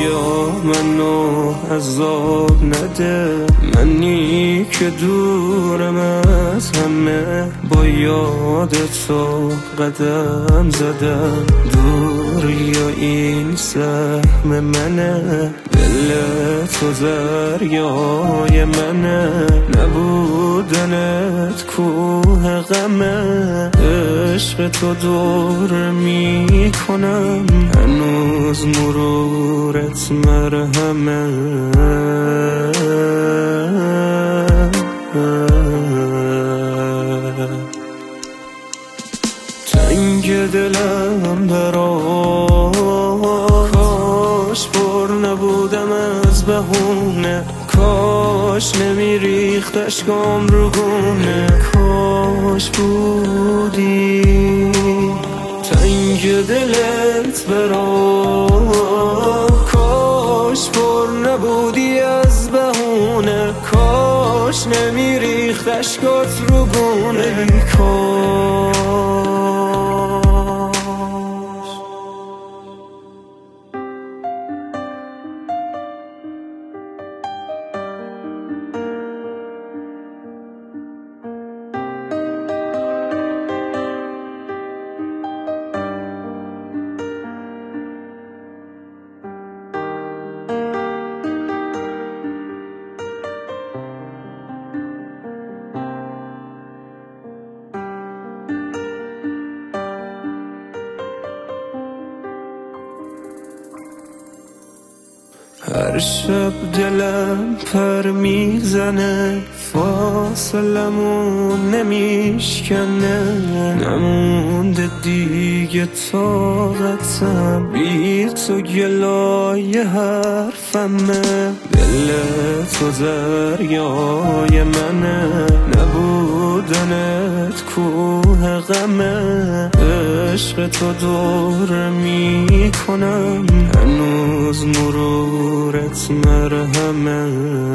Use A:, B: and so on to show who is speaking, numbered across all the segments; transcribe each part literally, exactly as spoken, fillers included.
A: خدایا منو عذاب نده، منی که دورم از همه، با یاد تو قدم زدم. دوری و این سهم منه، دل تو دریای منه، نبودنت کوه غمه. عشق تو دور می کنم، هنوز مرورت مرهمه. تنگ دلم برا، کاش پر نبودم از بهونه، کاش نمیریخت اشکام رو گونه، کاش بودی. تنگ دلت برا، کاش پر نبودی از بهونه، کاش نمیریخت اشکات رو گونه، کاش. هر شب دلم پر میزنه، فاصلمون نمیشکنه، نمونده دیگه طاقتم، بی تو گلای حرفمه. دل تو دریای منه، نبودنت کوه غمه. عشق تو دور می کنم، هنوز مرورت مرهمه.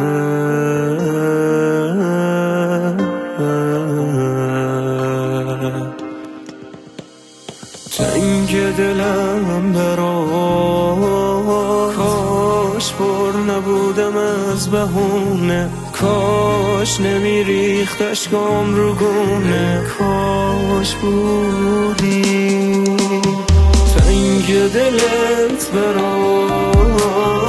A: تنگ دلم برا، کاش پر نبودم از بهونه، کاش نمیریخت اشکام رو گونه، کاش بودی. تنگ دلت برا،